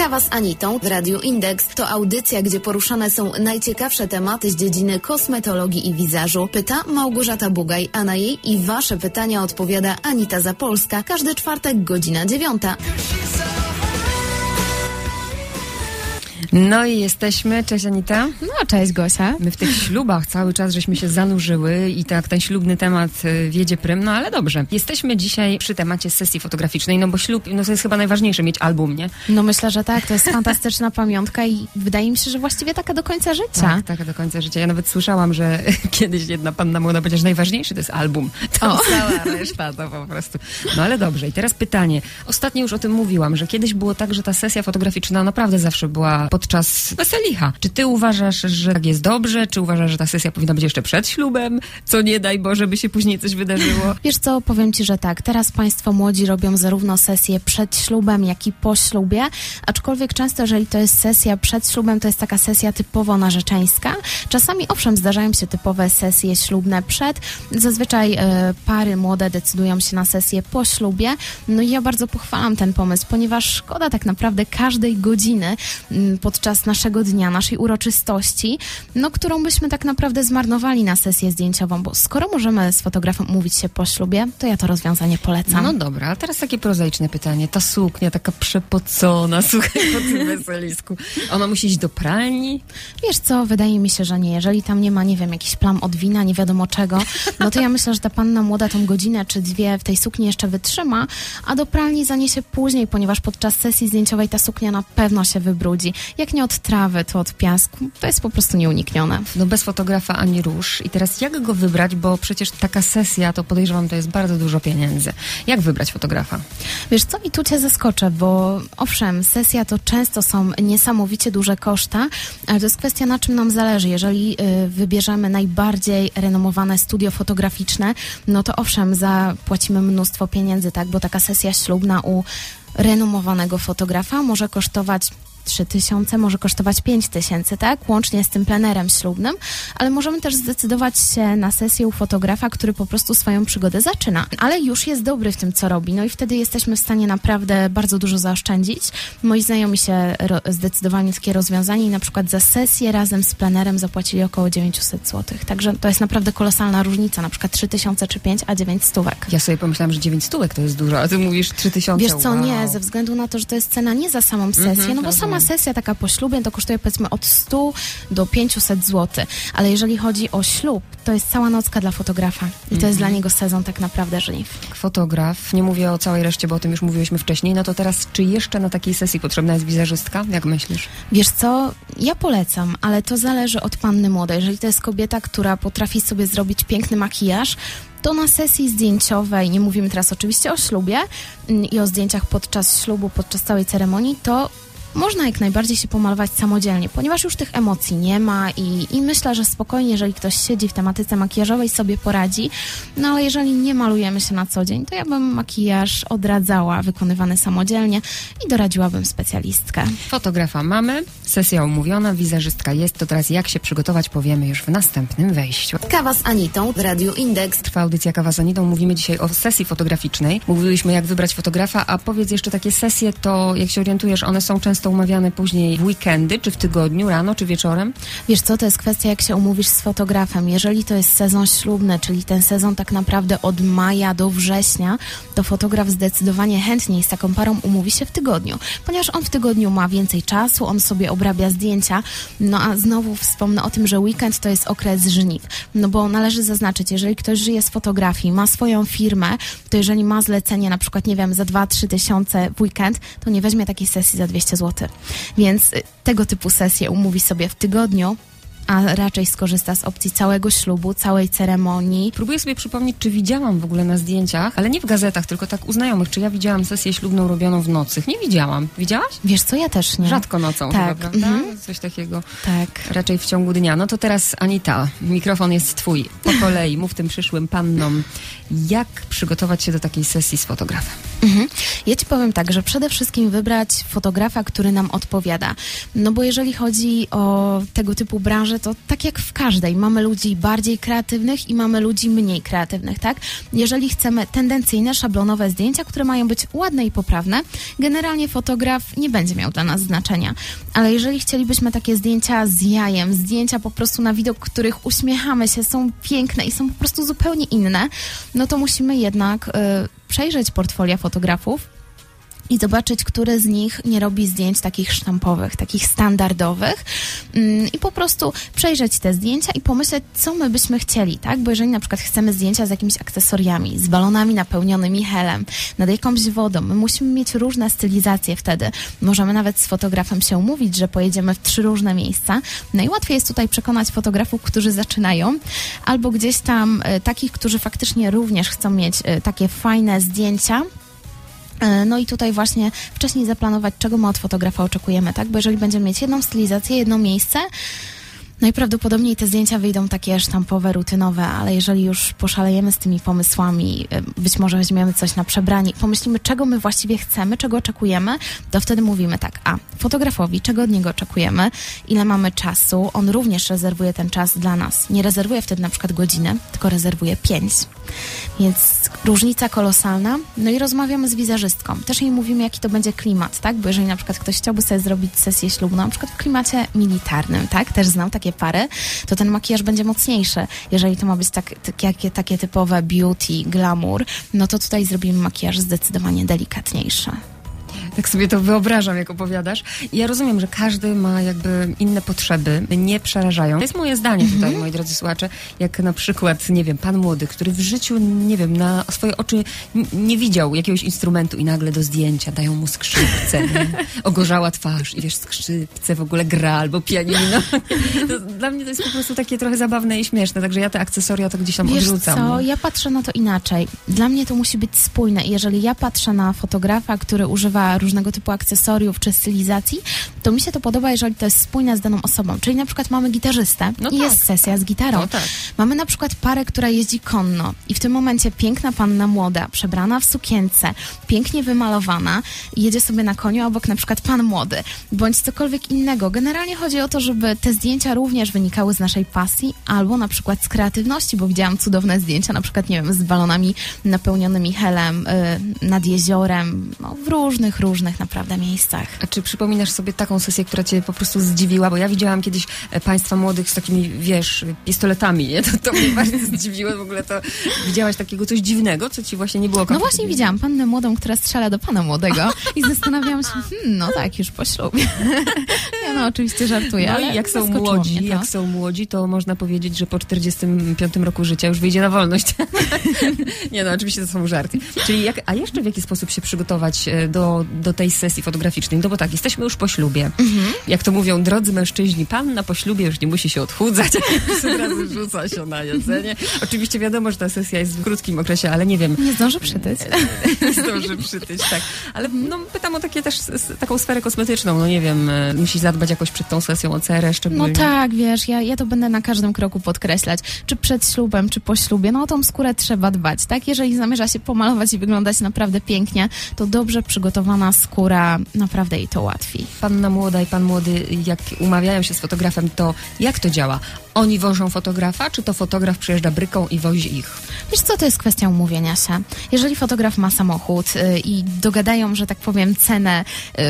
Kawa z Anitą w Radiu Indeks to audycja, gdzie poruszane są najciekawsze tematy z dziedziny kosmetologii i wizażu. Pyta Małgorzata Bugaj, a na jej i wasze pytania odpowiada Anita Zapolska. Każdy czwartek, godzina 9. No i jesteśmy. Cześć Anita. No, cześć Gosia. My w tych ślubach cały czas żeśmy się zanurzyły i tak ten ślubny temat wiedzie prym, no ale dobrze. Jesteśmy dzisiaj przy temacie sesji fotograficznej, no bo ślub, no to jest chyba najważniejsze, mieć album, nie? No myślę, że tak, to jest fantastyczna pamiątka i wydaje mi się, że właściwie taka do końca życia. Tak, taka do końca życia. Ja nawet słyszałam, że kiedyś jedna panna młoda powiedziała, że najważniejszy to jest album. To cała reszta to po prostu. No ale dobrze. I teraz pytanie. Ostatnio już o tym mówiłam, że kiedyś było tak, że ta sesja fotograficzna naprawdę zawsze była podczas weselicha. Czy ty uważasz, że tak jest dobrze? Czy uważasz, że ta sesja powinna być jeszcze przed ślubem? Co nie daj Boże, by się później coś wydarzyło? Wiesz co, powiem ci, że tak. Teraz państwo młodzi robią zarówno sesję przed ślubem, jak i po ślubie. Aczkolwiek często, jeżeli to jest sesja przed ślubem, to jest taka sesja typowo narzeczeńska. Czasami owszem, zdarzają się typowe sesje ślubne przed. Zazwyczaj pary młode decydują się na sesję po ślubie. No i ja bardzo pochwalam ten pomysł, ponieważ szkoda tak naprawdę każdej godziny podczas naszego dnia, naszej uroczystości, no którą byśmy tak naprawdę zmarnowali na sesję zdjęciową, bo skoro możemy z fotografem umówić się po ślubie, to ja to rozwiązanie polecam. No dobra, a teraz takie prozaiczne pytanie. Ta suknia taka przepocona, słuchaj, po tym weselisku. Ona musi iść do pralni? Wiesz co, wydaje mi się, że nie. Jeżeli tam nie ma, nie wiem, jakichś plam od wina, nie wiadomo czego, no to ja myślę, że ta panna młoda tą godzinę czy dwie w tej sukni jeszcze wytrzyma, a do pralni zaniesie później, ponieważ podczas sesji zdjęciowej ta suknia na pewno się wybrudzi. Jak nie od trawy, to od piasku. To jest po prostu nieuniknione. No bez fotografa ani róż. I teraz jak go wybrać, bo przecież taka sesja, to podejrzewam, to jest bardzo dużo pieniędzy. Jak wybrać fotografa? Wiesz co, i tu cię zaskoczę, bo owszem, sesja to często są niesamowicie duże koszta, ale to jest kwestia, na czym nam zależy. Jeżeli wybierzemy najbardziej renomowane studio fotograficzne, no to owszem, zapłacimy mnóstwo pieniędzy, tak, bo taka sesja ślubna u renomowanego fotografa może kosztować 3000, może kosztować 5000, tak? Łącznie z tym plenerem ślubnym, ale możemy też zdecydować się na sesję u fotografa, który po prostu swoją przygodę zaczyna, ale już jest dobry w tym, co robi. No i wtedy jesteśmy w stanie naprawdę bardzo dużo zaoszczędzić. Moi znajomi się zdecydowali na takie rozwiązanie i na przykład za sesję razem z plenerem zapłacili około 900 zł. Także to jest naprawdę kolosalna różnica, na przykład 3000 czy 5, a 9 stówek. Ja sobie pomyślałam, że 9 stówek to jest dużo, a ty mówisz 3000. Wiesz co, nie, ze względu na to, że to jest cena nie za samą sesję, no bo sama sesja taka po ślubie to kosztuje powiedzmy od 100 do 500 zł, ale jeżeli chodzi o ślub, to jest cała nocka dla fotografa i to jest dla niego sezon tak naprawdę żniw. Fotograf, nie mówię o całej reszcie, bo o tym już mówiłyśmy wcześniej, no to teraz czy jeszcze na takiej sesji potrzebna jest wizerzystka? Jak myślisz? Wiesz co, ja polecam, ale to zależy od panny młodej. Jeżeli to jest kobieta, która potrafi sobie zrobić piękny makijaż, to na sesji zdjęciowej, nie mówimy teraz oczywiście o ślubie i o zdjęciach podczas ślubu, podczas całej ceremonii, to można jak najbardziej się pomalować samodzielnie, ponieważ już tych emocji nie ma i myślę, że spokojnie, jeżeli ktoś siedzi w tematyce makijażowej, sobie poradzi. No ale jeżeli nie malujemy się na co dzień, to ja bym makijaż odradzała wykonywany samodzielnie i doradziłabym specjalistkę. Fotografa mamy, sesja umówiona, wizerzystka jest, to teraz jak się przygotować, powiemy już w następnym wejściu. Kawa z Anitą w Radiu Indeks. Trwa audycja Kawa z Anitą, mówimy dzisiaj o sesji fotograficznej. Mówiliśmy, jak wybrać fotografa, a powiedz jeszcze, takie sesje, to jak się orientujesz, one są często umawiane później w weekendy, czy w tygodniu, rano, czy wieczorem? Wiesz co, to jest kwestia, jak się umówisz z fotografem. Jeżeli to jest sezon ślubny, czyli ten sezon tak naprawdę od maja do września, to fotograf zdecydowanie chętniej z taką parą umówi się w tygodniu, ponieważ on w tygodniu ma więcej czasu, on sobie obrabia zdjęcia, no a znowu wspomnę o tym, że weekend to jest okres żniw, no bo należy zaznaczyć, jeżeli ktoś żyje z fotografii, ma swoją firmę, to jeżeli ma zlecenie na przykład, nie wiem, za 2-3 tysiące w weekend, to nie weźmie takiej sesji za 200 zł. Więc tego typu sesję umówi sobie w tygodniu, a raczej skorzysta z opcji całego ślubu, całej ceremonii. Próbuję sobie przypomnieć, czy widziałam w ogóle na zdjęciach, ale nie w gazetach, tylko tak u znajomych, czy ja widziałam sesję ślubną robioną w nocy. Nie widziałam. Widziałaś? Wiesz co, ja też nie. Rzadko nocą tak. chyba, prawda? Coś takiego. Tak. Raczej w ciągu dnia. No to teraz Anita, mikrofon jest twój. Po kolei, mów tym przyszłym pannom, jak przygotować się do takiej sesji z fotografem. Ja ci powiem tak, że przede wszystkim wybrać fotografa, który nam odpowiada. No bo jeżeli chodzi o tego typu branżę, to tak jak w każdej, mamy ludzi bardziej kreatywnych i mamy ludzi mniej kreatywnych, tak? Jeżeli chcemy tendencyjne, szablonowe zdjęcia, które mają być ładne i poprawne, generalnie fotograf nie będzie miał dla nas znaczenia. Ale jeżeli chcielibyśmy takie zdjęcia z jajem, zdjęcia po prostu na widok, których uśmiechamy się, są piękne i są po prostu zupełnie inne, no to musimy jednak przejrzeć portfolia fotografów i zobaczyć, który z nich nie robi zdjęć takich sztampowych, takich standardowych i po prostu przejrzeć te zdjęcia i pomyśleć, co my byśmy chcieli, tak? Bo jeżeli na przykład chcemy zdjęcia z jakimiś akcesoriami, z balonami napełnionymi helem, nad jakąś wodą, my musimy mieć różne stylizacje wtedy. Możemy nawet z fotografem się umówić, że pojedziemy w 3 różne miejsca. Najłatwiej jest tutaj przekonać fotografów, którzy zaczynają, albo gdzieś tam takich, którzy faktycznie również chcą mieć takie fajne zdjęcia. No i tutaj właśnie wcześniej zaplanować, czego my od fotografa oczekujemy, tak? Bo jeżeli będziemy mieć jedną stylizację, jedno miejsce, najprawdopodobniej te zdjęcia wyjdą takie sztampowe, rutynowe, ale jeżeli już poszalejemy z tymi pomysłami, być może weźmiemy coś na przebranie, pomyślimy, czego my właściwie chcemy, czego oczekujemy, to wtedy mówimy tak, fotografowi, czego od niego oczekujemy, ile mamy czasu, on również rezerwuje ten czas dla nas. Nie rezerwuje wtedy na przykład godziny, tylko rezerwuje 5. Więc różnica kolosalna. No i rozmawiamy z wizerzystką. Też jej mówimy, jaki to będzie klimat, tak? Bo jeżeli na przykład ktoś chciałby sobie zrobić sesję ślubną, na przykład w klimacie militarnym, tak? Też znam takie pary, to ten makijaż będzie mocniejszy. Jeżeli to ma być takie typowe beauty, glamour, no to tutaj zrobimy makijaż zdecydowanie delikatniejszy. Tak sobie to wyobrażam, jak opowiadasz. I ja rozumiem, że każdy ma jakby inne potrzeby, nie przerażają. To jest moje zdanie tutaj, moi drodzy słuchacze, jak na przykład, nie wiem, pan młody, który w życiu, nie wiem, na swoje oczy nie widział jakiegoś instrumentu i nagle do zdjęcia dają mu skrzypce, ogorzała twarz i wiesz, skrzypce w ogóle gra albo pianino. Dla mnie to jest po prostu takie trochę zabawne i śmieszne, także ja te akcesoria to gdzieś tam odrzucam. Wiesz co, ja patrzę na to inaczej. Dla mnie to musi być spójne i jeżeli ja patrzę na fotografa, który używa różnego typu akcesoriów czy stylizacji, to mi się to podoba, jeżeli to jest spójne z daną osobą. Czyli na przykład mamy gitarzystę i jest sesja z gitarą. No tak. Mamy na przykład parę, która jeździ konno i w tym momencie piękna panna młoda, przebrana w sukience, pięknie wymalowana, jedzie sobie na koniu, a obok na przykład pan młody, bądź cokolwiek innego. Generalnie chodzi o to, żeby te zdjęcia również wynikały z naszej pasji albo na przykład z kreatywności, bo widziałam cudowne zdjęcia, na przykład, nie wiem, z balonami napełnionymi helem nad jeziorem, no, w różnych naprawdę miejscach. A czy przypominasz sobie taką sesję, która cię po prostu zdziwiła? Bo ja widziałam kiedyś państwa młodych z takimi, wiesz, pistoletami, nie? To mnie bardzo zdziwiło. W ogóle to widziałaś takiego coś dziwnego, co ci właśnie nie było komfortowo? No właśnie widziałam pannę młodą, która strzela do pana młodego i zastanawiałam się, no tak, już po ślubie. Ja no oczywiście żartuję, no ale jak są młodzi, to można powiedzieć, że po 45 roku życia już wyjdzie na wolność. Nie no, oczywiście to są żarty. Czyli a jeszcze w jaki sposób się przygotować do tej sesji fotograficznej? No bo tak, jesteśmy już po ślubie. Jak to mówią drodzy mężczyźni, panna po ślubie już nie musi się odchudzać, od razu rzuca się na jedzenie. Oczywiście wiadomo, że ta sesja jest w krótkim okresie, ale nie wiem. Nie zdąży przytyć. Nie zdąży przytyć, tak. Ale no, pytam o takie też taką sferę kosmetyczną, no nie wiem, musisz zadbać jakoś przed tą sesją o cerę szczególnie. No tak, wiesz, ja to będę na każdym kroku podkreślać. Czy przed ślubem, czy po ślubie, no o tą skórę trzeba dbać, tak? Jeżeli zamierza się pomalować i wyglądać naprawdę pięknie, to dobrze przygotowana skóra naprawdę jej to ułatwi. Panna młoda i pan młody, jak umawiają się z fotografem, to jak to działa? Oni wożą fotografa, czy to fotograf przyjeżdża bryką i wozi ich? Wiesz co, to jest kwestia umówienia się. Jeżeli fotograf ma samochód i dogadają, że tak powiem, cenę,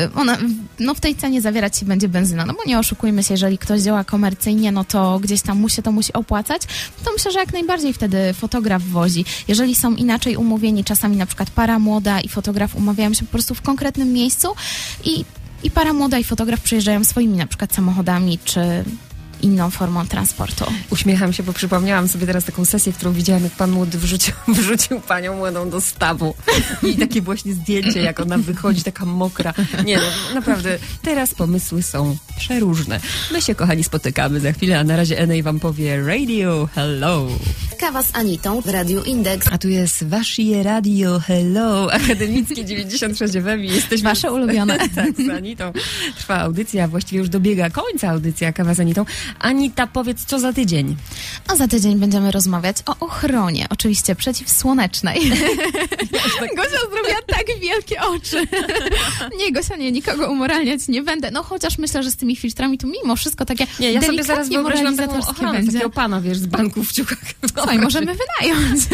w tej cenie zawierać się będzie benzyna, no bo nie oszukujmy się, jeżeli ktoś działa komercyjnie, no to gdzieś tam to musi opłacać, to myślę, że jak najbardziej wtedy fotograf wozi. Jeżeli są inaczej umówieni, czasami na przykład para młoda i fotograf umawiają się po prostu w konkretnym miejscu i para młoda i fotograf przyjeżdżają swoimi na przykład samochodami, czy inną formą transportu. Uśmiecham się, bo przypomniałam sobie teraz taką sesję, którą widziałam, jak pan młody wrzucił panią młodą do stawu. I takie właśnie zdjęcie, jak ona wychodzi, taka mokra. Nie no, naprawdę, teraz pomysły są przeróżne. My się, kochani, spotykamy za chwilę, a na razie Enej wam powie Radio Hello. Kawa z Anitą w Radiu Indeks. A tu jest Wasze Radio Hello, akademickie 96 FM. Jesteśmy Wasze ulubione. Tak, z Anitą trwa audycja, właściwie już dobiega końca audycja Kawa z Anitą. Anita, powiedz, co za tydzień? A za tydzień będziemy rozmawiać o ochronie, oczywiście przeciwsłonecznej. Gosia zrobiła tak wielkie oczy. Nie, Gosia, nie, nikogo umoralniać nie będę. No chociaż myślę, że z tymi filtrami to mimo wszystko takie nie, ja sobie zaraz wyobraziłam taką ochronę, będzie. takiego pana, wiesz, z banku w ciuchach. Słuchaj, możemy wynająć.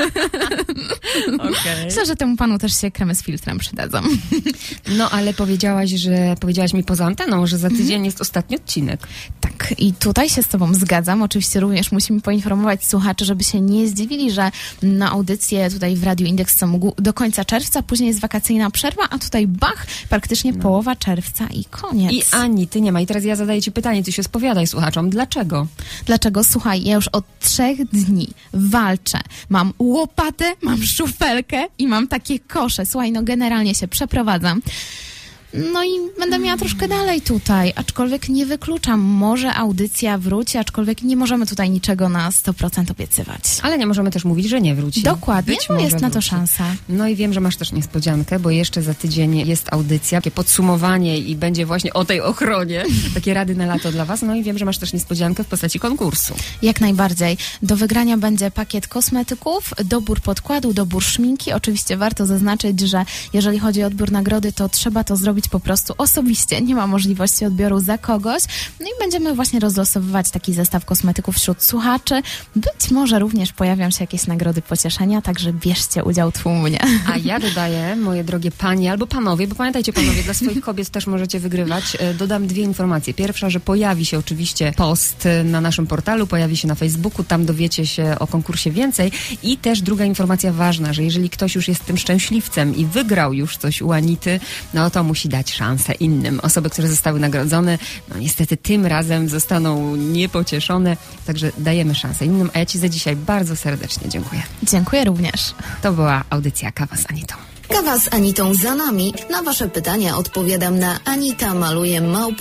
Okay. Myślę, że temu panu też się kremy z filtrem przydadzą. No, ale powiedziałaś mi poza anteną, że za tydzień jest ostatni odcinek. Tak, i tutaj się z tobą zgadzam. Oczywiście również musimy poinformować słuchaczy, żeby się nie zdziwili, że na audycję tutaj w Radiu Indeks co mógł do końca czerwca, później jest wakacyjna przerwa, a tutaj bach, praktycznie połowa czerwca i koniec. I Ani, ty nie ma. I teraz ja zadaję ci pytanie, ty się spowiadaj słuchaczom. Dlaczego? Dlaczego? Słuchaj, ja już od 3 dni walczę. Mam łopatę, mam szufelkę i mam takie kosze. Słuchaj, no generalnie się przeprowadzam. No i będę miała troszkę dalej tutaj, aczkolwiek nie wykluczam, może audycja wróci, aczkolwiek nie możemy tutaj niczego na 100% obiecywać. Ale nie możemy też mówić, że nie wróci. Dokładnie, Być no może jest na to wróci. szansa. No i wiem, że masz też niespodziankę, bo jeszcze za tydzień jest audycja, takie podsumowanie i będzie właśnie o tej ochronie, takie rady na lato dla was. No i wiem, że masz też niespodziankę w postaci konkursu. Jak najbardziej. Do wygrania będzie pakiet kosmetyków, dobór podkładu, dobór szminki. Oczywiście warto zaznaczyć, że jeżeli chodzi o odbiór nagrody, to trzeba to zrobić po prostu osobiście. Nie ma możliwości odbioru za kogoś. No i będziemy właśnie rozlosowywać taki zestaw kosmetyków wśród słuchaczy. Być może również pojawią się jakieś nagrody pocieszenia, także bierzcie udział tłumnie. A ja dodaję, moje drogie panie albo panowie, bo pamiętajcie panowie, dla swoich kobiet też możecie wygrywać. Dodam 2 informacje. Pierwsza, że pojawi się oczywiście post na naszym portalu, pojawi się na Facebooku, tam dowiecie się o konkursie więcej. I też druga informacja ważna, że jeżeli ktoś już jest tym szczęśliwcem i wygrał już coś u Anity, no to musi dać szansę innym. Osoby, które zostały nagrodzone, no niestety tym razem zostaną niepocieszone, także dajemy szansę innym. A ja ci za dzisiaj bardzo serdecznie dziękuję. Dziękuję również. To była audycja Kawa z Anitą. Kawa z Anitą za nami. Na wasze pytania odpowiadam na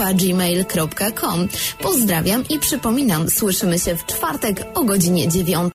anitamaluje@gmail.com. Pozdrawiam i przypominam, słyszymy się w czwartek o godzinie 9.